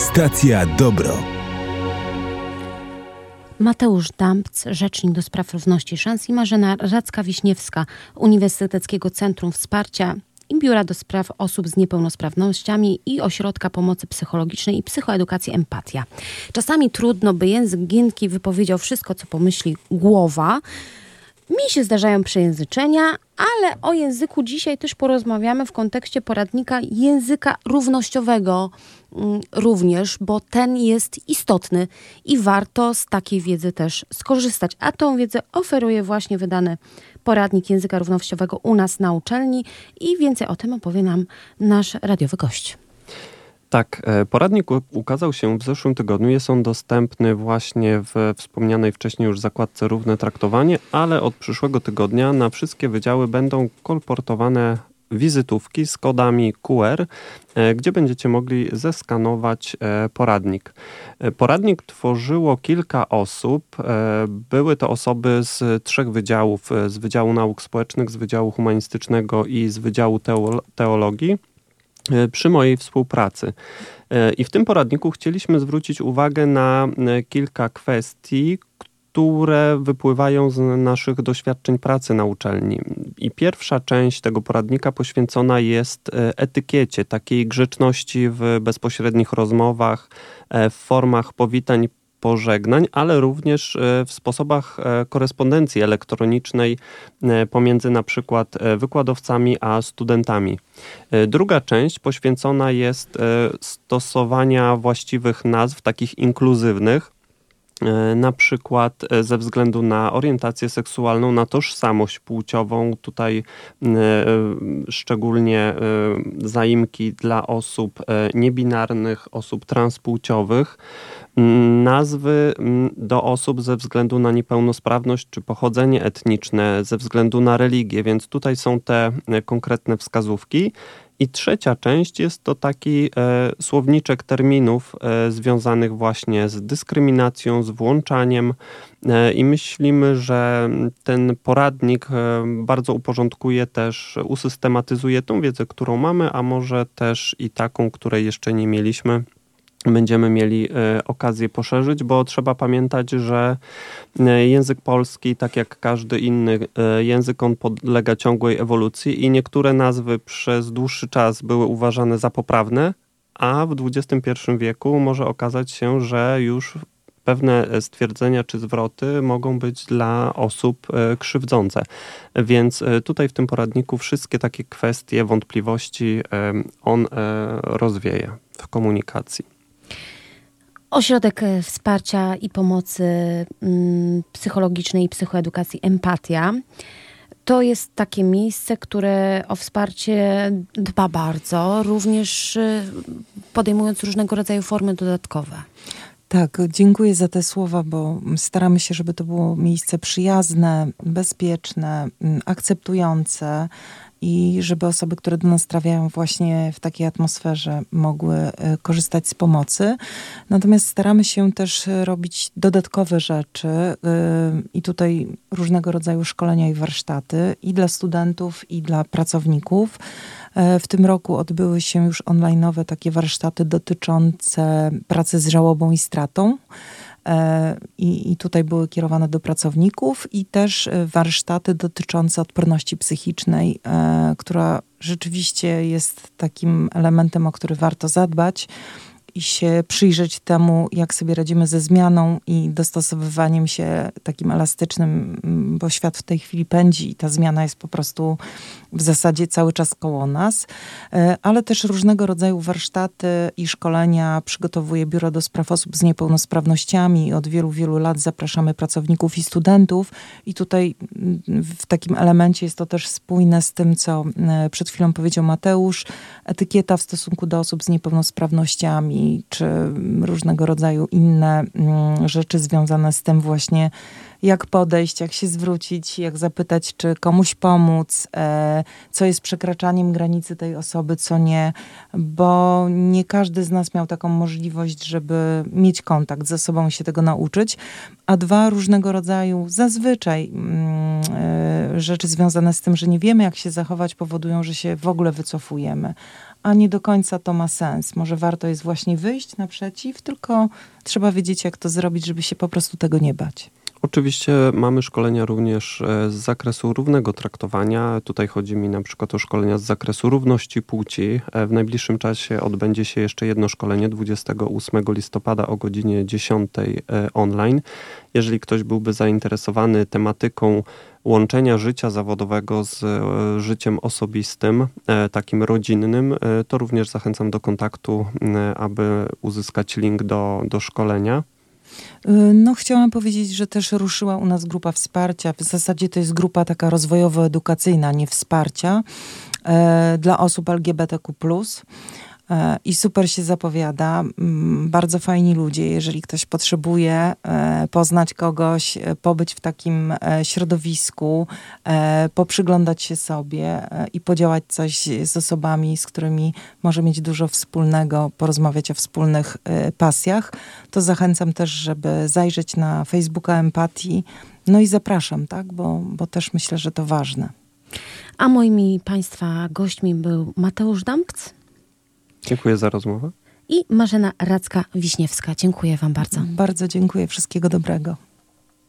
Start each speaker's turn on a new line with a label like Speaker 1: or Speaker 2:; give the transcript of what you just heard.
Speaker 1: Stacja Dobro.
Speaker 2: Mateusz Dambc, rzecznik do spraw równości szans, i Marzena Radzka-Wiśniewska, Uniwersyteckiego Centrum Wsparcia i Biura do Spraw Osób z Niepełnosprawnościami i Ośrodka Pomocy Psychologicznej i Psychoedukacji Empatia. Czasami trudno, by język giętki wypowiedział wszystko, co pomyśli głowa. Mi się zdarzają przejęzyczenia, ale o języku dzisiaj też porozmawiamy w kontekście poradnika języka równościowego również, bo ten jest istotny i warto z takiej wiedzy też skorzystać. A tą wiedzę oferuje właśnie wydany poradnik języka równościowego u nas na uczelni i więcej o tym opowie nam nasz radiowy gość.
Speaker 3: Tak, poradnik ukazał się w zeszłym tygodniu. Jest on dostępny właśnie w wspomnianej wcześniej już zakładce Równe Traktowanie, ale od przyszłego tygodnia na wszystkie wydziały będą kolportowane wizytówki z kodami QR, gdzie będziecie mogli zeskanować poradnik. Poradnik tworzyło kilka osób. Były to osoby z 3 wydziałów, z Wydziału Nauk Społecznych, z Wydziału Humanistycznego i z Wydziału Teologii, przy mojej współpracy. I w tym poradniku chcieliśmy zwrócić uwagę na kilka kwestii, które wypływają z naszych doświadczeń pracy na uczelni. I pierwsza część tego poradnika poświęcona jest etykiecie, takiej grzeczności w bezpośrednich rozmowach, w formach powitań, pożegnań, ale również w sposobach korespondencji elektronicznej pomiędzy na przykład wykładowcami a studentami. Druga część poświęcona jest stosowania właściwych nazw, takich inkluzywnych, na przykład ze względu na orientację seksualną, na tożsamość płciową. Tutaj szczególnie zaimki dla osób niebinarnych, osób transpłciowych. Nazwy do osób ze względu na niepełnosprawność czy pochodzenie etniczne, ze względu na religię, więc tutaj są te konkretne wskazówki. I trzecia część jest to taki słowniczek terminów związanych właśnie z dyskryminacją, z włączaniem i myślimy, że ten poradnik bardzo uporządkuje też, usystematyzuje tą wiedzę, którą mamy, a może też i taką, której jeszcze nie mieliśmy. Będziemy mieli okazję poszerzyć, bo trzeba pamiętać, że język polski, tak jak każdy inny język, on podlega ciągłej ewolucji i niektóre nazwy przez dłuższy czas były uważane za poprawne, a w XXI wieku może okazać się, że już pewne stwierdzenia czy zwroty mogą być dla osób krzywdzące. Więc tutaj w tym poradniku wszystkie takie kwestie, wątpliwości on rozwieje w komunikacji.
Speaker 2: Ośrodek Wsparcia i Pomocy Psychologicznej i Psychoedukacji Empatia to jest takie miejsce, które o wsparcie dba bardzo, również podejmując różnego rodzaju formy dodatkowe.
Speaker 4: Tak, dziękuję za te słowa, bo staramy się, żeby to było miejsce przyjazne, bezpieczne, akceptujące i żeby osoby, które do nas trafiają właśnie w takiej atmosferze, mogły korzystać z pomocy. Natomiast staramy się też robić dodatkowe rzeczy i tutaj różnego rodzaju szkolenia i warsztaty i dla studentów, i dla pracowników. W tym roku odbyły się już online'owe takie warsztaty dotyczące pracy z żałobą i stratą. I tutaj były kierowane do pracowników i też warsztaty dotyczące odporności psychicznej, która rzeczywiście jest takim elementem, o który warto zadbać i się przyjrzeć temu, jak sobie radzimy ze zmianą i dostosowywaniem się takim elastycznym, bo świat w tej chwili pędzi i ta zmiana jest po prostu w zasadzie cały czas koło nas, ale też różnego rodzaju warsztaty i szkolenia przygotowuje Biuro do Spraw Osób z Niepełnosprawnościami i od wielu, wielu lat zapraszamy pracowników i studentów i tutaj w takim elemencie jest to też spójne z tym, co przed chwilą powiedział Mateusz, etykieta w stosunku do osób z niepełnosprawnościami, czy różnego rodzaju inne rzeczy związane z tym właśnie, jak podejść, jak się zwrócić, jak zapytać, czy komuś pomóc, co jest przekraczaniem granicy tej osoby, co nie, bo nie każdy z nas miał taką możliwość, żeby mieć kontakt ze sobą i się tego nauczyć, a dwa, różnego rodzaju zazwyczaj rzeczy związane z tym, że nie wiemy, jak się zachować, powodują, że się w ogóle wycofujemy. A nie do końca to ma sens. Może warto jest właśnie wyjść naprzeciw, tylko trzeba wiedzieć, jak to zrobić, żeby się po prostu tego nie bać.
Speaker 3: Oczywiście mamy szkolenia również z zakresu równego traktowania. Tutaj chodzi mi na przykład o szkolenia z zakresu równości płci. W najbliższym czasie odbędzie się jeszcze jedno szkolenie 28 listopada o godzinie 10 online. Jeżeli ktoś byłby zainteresowany tematyką łączenia życia zawodowego z życiem osobistym, takim rodzinnym, to również zachęcam do kontaktu, aby uzyskać link do szkolenia.
Speaker 4: No, chciałam powiedzieć, że też ruszyła u nas grupa wsparcia. W zasadzie to jest grupa taka rozwojowo-edukacyjna, nie wsparcia, dla osób LGBTQ+. I super się zapowiada. Bardzo fajni ludzie. Jeżeli ktoś potrzebuje poznać kogoś, pobyć w takim środowisku, poprzyglądać się sobie i podziałać coś z osobami, z którymi może mieć dużo wspólnego, porozmawiać o wspólnych pasjach, to zachęcam też, żeby zajrzeć na Facebooka Empatii. No i zapraszam, tak? Bo też myślę, że to ważne.
Speaker 2: A moimi Państwa gośćmi był Mateusz Dampc.
Speaker 3: Dziękuję za rozmowę.
Speaker 2: I Marzena Radzka-Wiśniewska. Dziękuję Wam bardzo.
Speaker 4: Bardzo dziękuję. Wszystkiego dobrego.